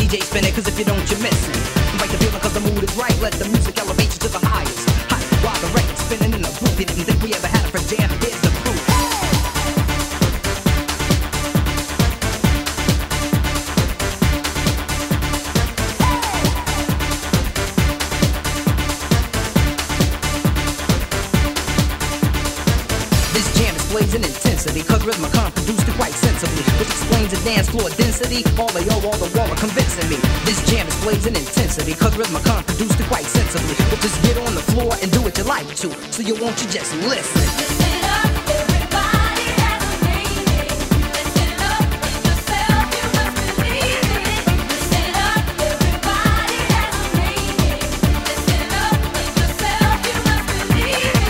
DJ spin it, cause if you don't, you're missing. Invite the feeling cause the mood is right. Let the music elevate you to the highest height. While the record's spinning in the booth, you didn't think we ever had it for jam. Here's the proof. This jam displays an intensity, cause Rhythmicon produced it quite sensibly, which explains the dance floor density. All the wall are convincing me. This jam displays an intensity, cause Rhythmicon produced it quite sensibly. But just get on the floor and do what you like to, so you won't you just listen. Listen up, everybody has a meaning. Listen up, yourself, you must believe it. Listen up, everybody has a meaning. Listen up, yourself, you must believe it.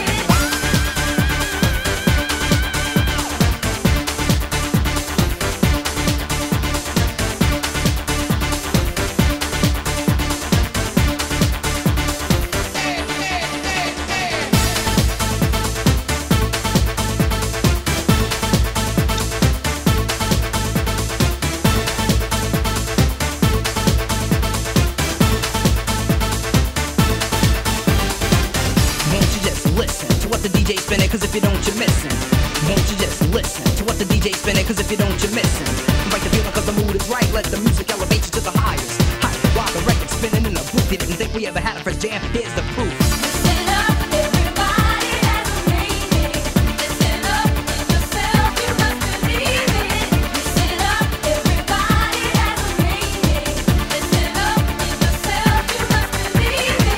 Won't you just listen to what the DJ spinning, cause if you don't, you're missing. Won't you just listen to what the DJ spinning, cause if you don't, you're missing. Invite the feeling cause the mood is right. Let the music elevate you to the highest height. While the record's spinning in the booth, you didn't think we ever had it for jam. Here's the proof. Listen up, everybody has a meaning. Listen up, yourself, you must believe it. Listen up, everybody has a meaning. Listen up, yourself, you must believe it.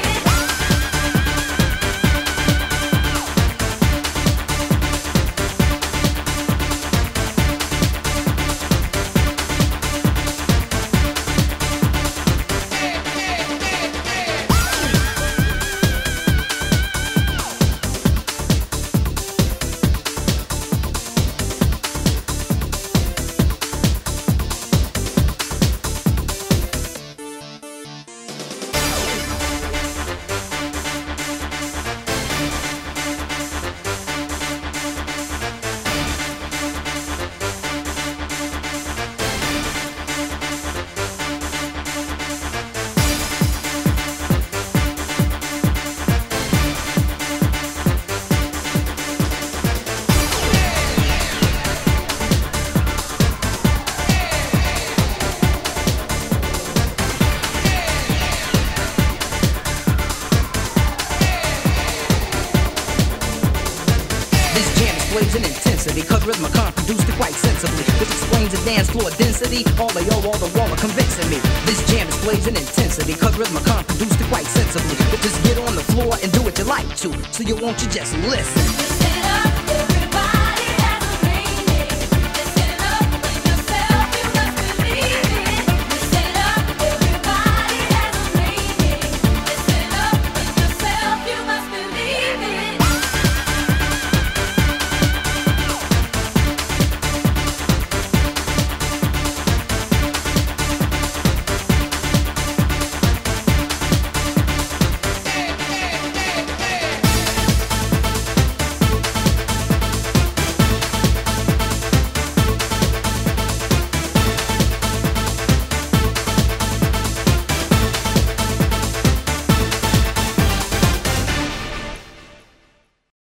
This jam displays an intensity, cause Rhythmicon produced it quite sensibly, which explains the dance floor density. All the wall are convincing me. This jam displays an intensity, cause Rhythmicon produced it quite sensibly. But just get on the floor and do what you like to, so you won't you just listen. Listen up, everybody.